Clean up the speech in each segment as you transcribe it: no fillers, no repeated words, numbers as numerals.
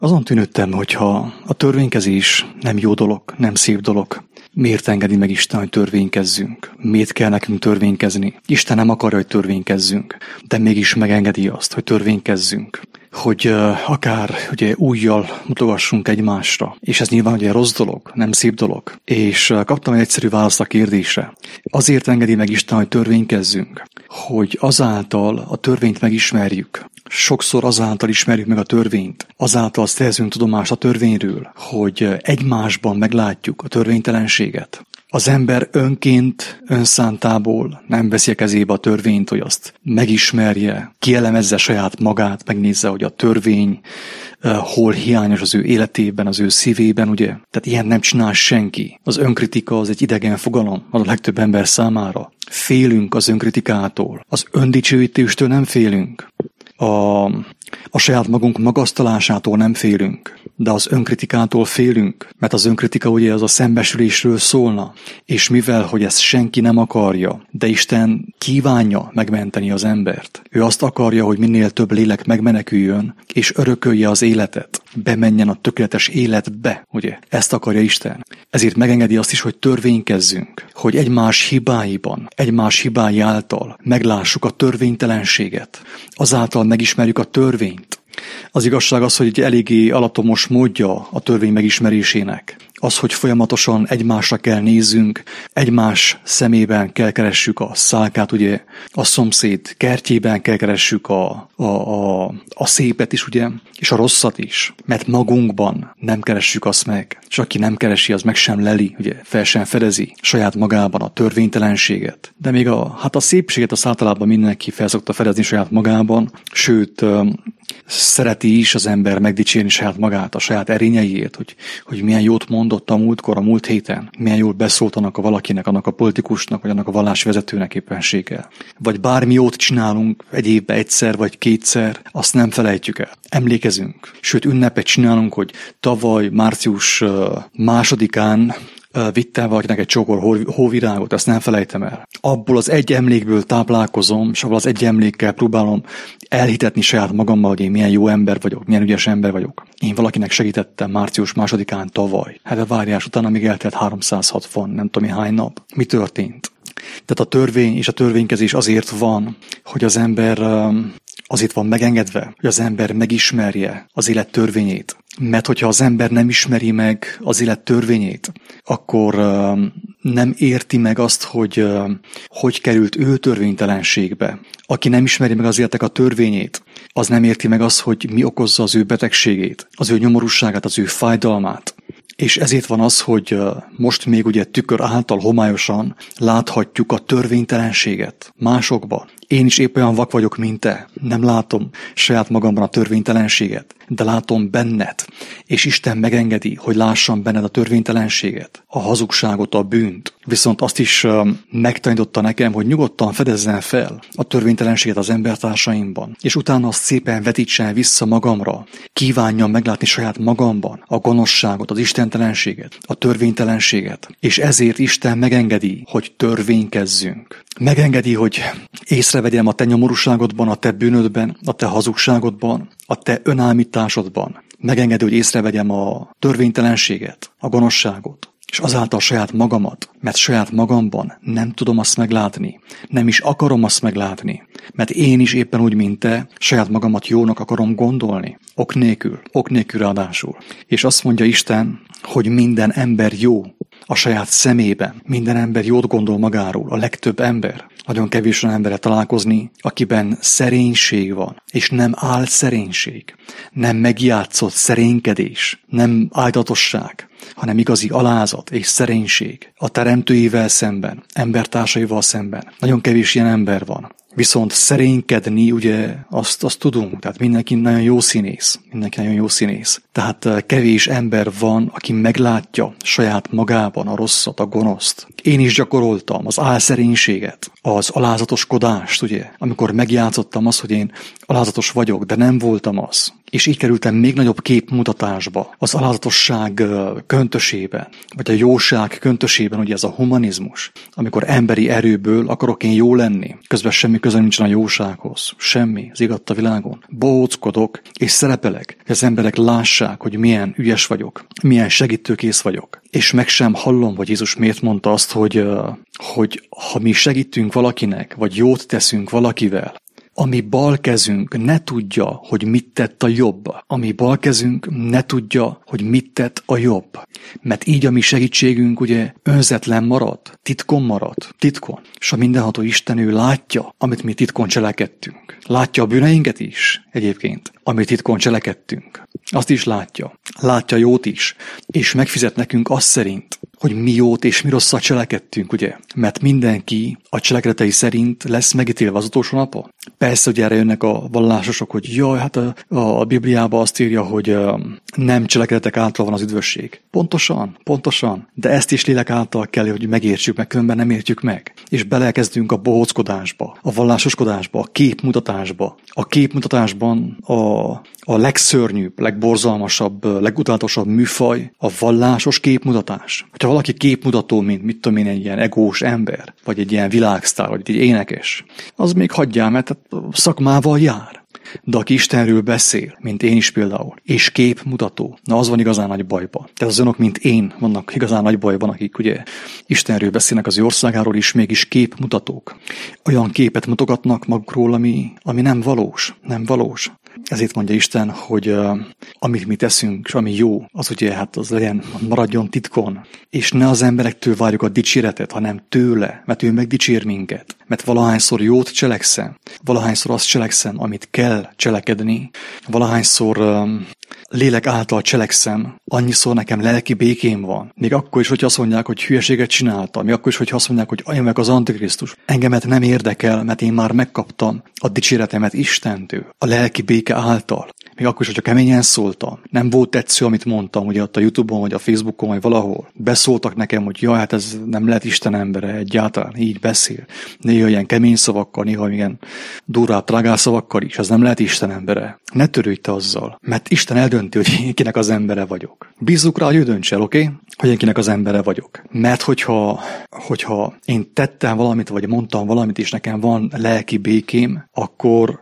Azon tűnődtem, hogyha a törvénykezés nem jó dolog, nem szép dolog, miért engedi meg Isten, hogy törvénykezzünk? Miért kell nekünk törvénykezni? Isten nem akarja, hogy törvénykezzünk, de mégis megengedi azt, hogy törvénykezzünk. Hogy akár ugye újjal mutogassunk egymásra. És ez nyilván ugye rossz dolog, nem szép dolog. És kaptam egy egyszerű választ a kérdésre. Azért engedi meg Isten, hogy törvénykezzünk, hogy azáltal a törvényt megismerjük. Sokszor azáltal ismerjük meg a törvényt, azáltal szerzünk tudomást a törvényről, hogy egymásban meglátjuk a törvénytelenséget. Az ember önként, önszántából nem veszi a kezébe a törvényt, hogy azt megismerje, kielemezze saját magát, megnézze, hogy a törvény hol hiányos az ő életében, az ő szívében, ugye? Tehát ilyen nem csinál senki. Az önkritika az egy idegen fogalom a legtöbb ember számára. Félünk az önkritikától, az öndicsőítéstől nem félünk. A saját magunk magasztalásától nem félünk, de az önkritikától félünk, mert az önkritika ugye az a szembesülésről szólna, és mivel, hogy ezt senki nem akarja, de Isten kívánja megmenteni az embert. Ő azt akarja, hogy minél több lélek megmeneküljön, és örökölje az életet, bemenjen a tökéletes életbe, ugye? Ezt akarja Isten. Ezért megengedi azt is, hogy törvénykezzünk, hogy egymás hibáiban, egymás hibái által meglássuk a törvénytelenséget, azáltal megismerjük a törvényt. Az igazság az, hogy egy eléggé alattomos módja a törvény megismerésének. Az, hogy folyamatosan egymásra kell nézzünk, egymás szemében kell keressük a szálkát, ugye, a szomszéd kertjében kell keressük a szépet is, ugye, és a rosszat is, mert magunkban nem keressük azt meg, és aki nem keresi, az meg sem leli, ugye, fel sem fedezi saját magában a törvénytelenséget. De még a szépséget az általában mindenki fel szokta fedezni saját magában, sőt, szereti is az ember megdicsérni saját magát, a saját erényeiért, hogy milyen jót mondott a múlt héten, milyen jól beszólt annak a valakinek, annak a politikusnak, vagy annak a vallásvezetőnek éppenséggel. Vagy bármi jót csinálunk egy évben egyszer vagy kétszer, azt nem felejtjük el. Emlékezünk. Sőt, ünnepet csinálunk, hogy tavaly március 2-án vittem valakinek egy csokor hóvirágot, ezt nem felejtem el. Abból az egy emlékből táplálkozom, és abból az egy emlékkel próbálom elhitetni saját magammal, hogy én milyen jó ember vagyok, milyen ügyes ember vagyok. Én valakinek segítettem március 2-án tavaly. Hát a várjás utána még eltelt 360, nem tudom hány nap. Mi történt? Tehát a törvény és a törvénykezés azért van, hogy az ember azért van megengedve, hogy az ember megismerje az élet törvényét. Mert hogyha az ember nem ismeri meg az élet törvényét, akkor nem érti meg azt, hogy került ő törvénytelenségbe. Aki nem ismeri meg az életek a törvényét, az nem érti meg azt, hogy mi okozza az ő betegségét, az ő nyomorúságát, az ő fájdalmát. És ezért van az, hogy most még ugye tükör által homályosan láthatjuk a törvénytelenséget másokban. Én is épp olyan vak vagyok, mint te. Nem látom saját magamban a törvénytelenséget, de látom benned. És Isten megengedi, hogy lássam benned a törvénytelenséget, a hazugságot, a bűnt. Viszont azt is megtanította nekem, hogy nyugodtan fedezzem fel a törvénytelenséget az embertársaimban, és utána azt szépen vetítsen vissza magamra. Kívánjam meglátni saját magamban a gonoszságot, az istentelenséget, a törvénytelenséget. És ezért Isten megengedi, hogy törvénykezzünk. Megengedi, hogy észrevegyem a te nyomorúságodban, a te bűnödben, a te hazugságodban, a te önállításodban. Megengedi, hogy észrevegyem a törvénytelenséget, a gonoszságot, és azáltal saját magamat, mert saját magamban nem tudom azt meglátni, nem is akarom azt meglátni, mert én is éppen úgy, mint te, saját magamat jónak akarom gondolni, ok nélkül ráadásul. És azt mondja Isten, hogy minden ember jó a saját szemében, minden ember jót gondol magáról, a legtöbb ember. Nagyon kevés olyan emberre találkozni, akiben szerénység van, és nem álszerénység, nem megjátszott szerénykedés, nem áldatosság, hanem igazi alázat és szerénység a teremtőivel szemben, embertársaival szemben. Nagyon kevés ilyen ember van. Viszont szerénykedni, ugye, azt tudunk, tehát mindenki nagyon jó színész. Tehát kevés ember van, aki meglátja saját magában a rosszat, a gonoszt. Én is gyakoroltam az álszerénységet, az alázatos kodást, ugye, amikor megjátszottam azt, hogy én alázatos vagyok, de nem voltam az. És így kerültem még nagyobb képmutatásba, az alázatosság köntösében, vagy a jóság köntösében, ugye ez a humanizmus, amikor emberi erőből akarok én jó lenni, közben semmi közöm nincsen a jósághoz, semmi, az igaz a világon. Bohóckodok és szerepelek, hogy az emberek lássák, hogy milyen ügyes vagyok, milyen segítőkész vagyok. És meg sem hallom, hogy Jézus miért mondta azt, hogy ha mi segítünk valakinek, vagy jót teszünk valakivel, ami bal kezünk ne tudja, hogy mit tett a jobb. Ami bal kezünk ne tudja, hogy mit tett a jobb. Mert így a mi segítségünk ugye önzetlen marad, titkon marad, titkon. És a mindenható Isten ő látja, amit mi titkon cselekedtünk. Látja a bűneinket is egyébként, amit titkon cselekedtünk. Azt is látja. Látja jót is. És megfizet nekünk azt szerint, hogy mi jót és mi rosszat cselekedtünk, ugye? Mert mindenki a cselekedetei szerint lesz megítélve az utolsó napon. Persze, hogy erre jönnek a vallásosok, hogy jaj, hát a Bibliában azt írja, hogy nem cselekedetek által van az üdvösség. Pontosan. De ezt is lélek által kell, hogy megértsük, meg különben nem értjük meg. És belekezdünk a bohóckodásba, a vallásoskodásba, a képmutatásba. A képmutatásban a legszörnyűbb, legborzalmasabb, legutálatosabb műfaj a vallásos képmutatás. Hogyha valaki képmutató, mint mit tudom én, egy ilyen egós ember, vagy egy ilyen világsztár, vagy egy énekes, az még hagyjál, mert szakmával jár. De aki Istenről beszél, mint én is például, és képmutató, na az van igazán nagy bajban. Tehát az önök, mint én, vannak igazán nagy bajban, akik ugye Istenről beszélnek az ő országáról is, mégis képmutatók. Olyan képet mutogatnak magukról, ami nem valós. Ezért mondja Isten, hogy amit mi teszünk, és ami jó, az ugye hát az legyen, maradjon titkon. És ne az emberektől várjuk a dicséretet, hanem tőle, mert ő megdicsér minket. Mert valahányszor jót cselekszem, valahányszor azt cselekszem, amit kell cselekedni, valahányszor lélek által cselekszem, annyiszor nekem lelki békém van. Még akkor is, hogy azt mondják, hogy hülyeséget csináltam, még akkor is, hogy azt mondják, hogy én meg az Antikrisztus. Engemet nem érdekel, mert én már megkaptam a dicséretemet Istentől, a lelki béke által. Még akkor is, hogyha keményen szóltam, nem volt tetsző, amit mondtam, ugye ott a YouTube-on, vagy a Facebookon, vagy valahol. Beszóltak nekem, hogy jaj, hát ez nem lehet Isten embere, egyáltalán így beszél. Néha ilyen kemény szavakkal, néha ilyen durvább, trágás szavakkal is, ez nem lehet Isten embere. Ne törődj te azzal, mert Isten eldönti, hogy én kinek az embere vagyok. Bízzuk rá, hogy ő döntse el, oké? Hogy én kinek az embere vagyok. Mert hogyha én tettem valamit, vagy mondtam valamit, és nekem van lelki békém, akkor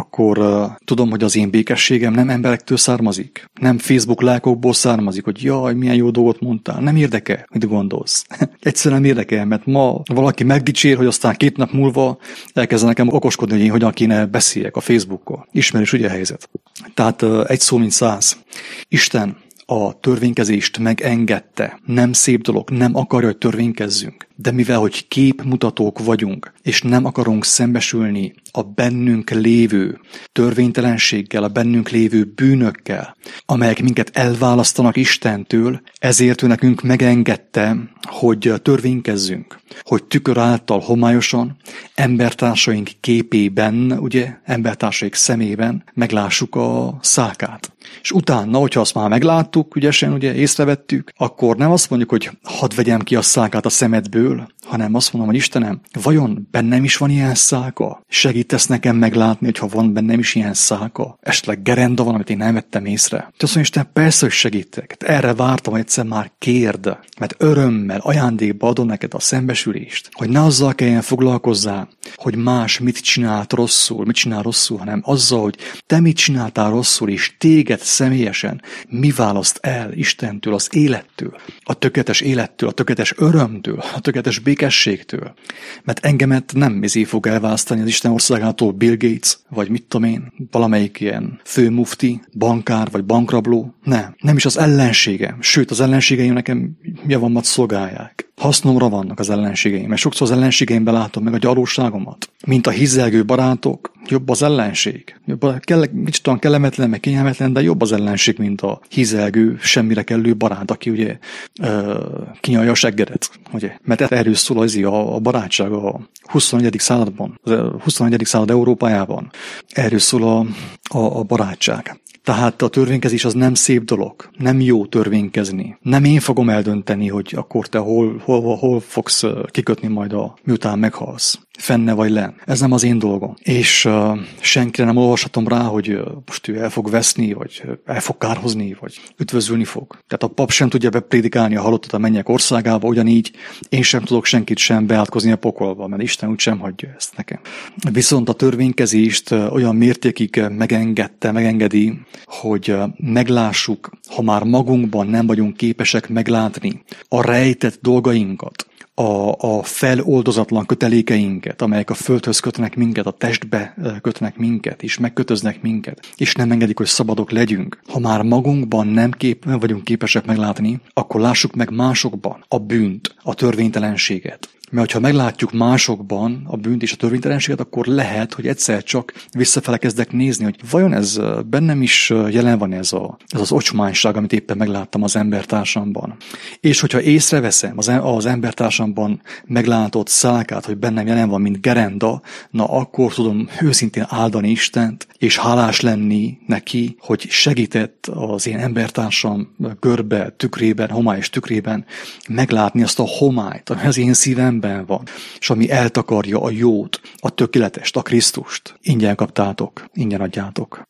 tudom, hogy az én békességem nem emberektől származik. Nem Facebook lájkokból származik, hogy jaj, milyen jó dolgot mondtál. Nem érdekel, mit gondolsz. Egyszerűen nem érdekel, mert ma valaki megdicsér, hogy aztán 2 nap múlva elkezd nekem okoskodni, hogy én hogyan kéne beszéljek a Facebookon. Ismerős ugye a helyzet. Tehát egy szó, mint 100. Isten a törvénykezést megengedte. Nem szép dolog, nem akarja, hogy törvénykezzünk. De mivel, hogy képmutatók vagyunk, és nem akarunk szembesülni a bennünk lévő törvénytelenséggel, a bennünk lévő bűnökkel, amelyek minket elválasztanak Istentől, ezért ő nekünk megengedte, hogy törvénykezzünk, hogy tükör által homályosan, embertársaink képében, ugye, embertársaink szemében meglássuk a szálkát. És utána, hogyha azt már megláttuk, ügyesen, ugye, észrevettük, akkor nem azt mondjuk, hogy hadd vegyem ki a szálkát a szemedből, hanem azt mondom, hogy Istenem, vajon bennem is van ilyen szálka? Segítesz nekem meglátni, hogyha van bennem is ilyen szálka? Esetleg gerenda van, amit én nem vettem észre. Te azt mondja, Isten, persze, hogy segítek. Erre vártam, hogy egyszer már kérd, mert örömmel, ajándékba adom neked a szembesülést, hogy ne azzal kelljen foglalkozzál, hogy más mit csinál rosszul, hanem azzal, hogy te mit csináltál rosszul, és téged személyesen mi választ el Istentől, az élettől, a tökéletes élettől, a tökéletes örömtől, a tökéletes békességtől. Mert engemet nem fog elválasztani az Isten országától Bill Gates, vagy mit tudom én, valamelyik ilyen főmufti, bankár, vagy bankrabló. Nem is az ellenségem. Sőt, az ellenségeim nekem javammat szolgálják. Hasznomra vannak az ellenségeim, mert sokszor az ellenségeimben látom meg a gyarlóságomat. Mint a hizzelgő barátok, jobb az ellenség. Kicsit olyan kellemetlen, meg kényelmetlen, de jobb az ellenség, mint a hizzelgő, semmire kellő barát, aki ugye kinyalja a seggedet. Ugye? Mert erről szól a barátság a 21. században, a 21. század Európájában. Erről szól a barátság. Tehát a törvénykezés az nem szép dolog, nem jó törvénykezni. Nem én fogom eldönteni, hogy akkor te hol fogsz kikötni majd miután meghalsz. fenne vagy le. Ez nem az én dolgom. És senkire nem olvashatom rá, hogy most ő el fog veszni, vagy el fog kárhozni, vagy üdvözülni fog. Tehát a pap sem tudja beprédikálni a halottat a mennyek országába, ugyanígy én sem tudok senkit sem beátkozni a pokolba, mert Isten úgy sem hagyja ezt nekem. Viszont a törvénykezést olyan mértékig megengedi, hogy meglássuk, ha már magunkban nem vagyunk képesek meglátni a rejtett dolgainkat, a feloldozatlan kötelékeinket, amelyek a földhöz kötnek minket, a testbe kötnek minket, és megkötöznek minket, és nem engedik, hogy szabadok legyünk. Ha már magunkban nem vagyunk képesek meglátni, akkor lássuk meg másokban a bűnt, a törvénytelenséget. Mert ha meglátjuk másokban a bűnt és a törvénytelenséget, akkor lehet, hogy egyszer csak visszafele kezdek nézni, hogy vajon ez bennem is jelen van ez az ocsmányság, amit éppen megláttam az embertársamban. És hogyha észreveszem az embertársamban meglátott szálkát, hogy bennem jelen van, mint gerenda, na akkor tudom őszintén áldani Istent, és hálás lenni neki, hogy segített az én embertársam görbe, tükrében, homályos tükrében meglátni azt a homályt, ami az én szívemben van, és ami eltakarja a jót, a tökéletest, a Krisztust. Ingyen kaptátok, ingyen adjátok.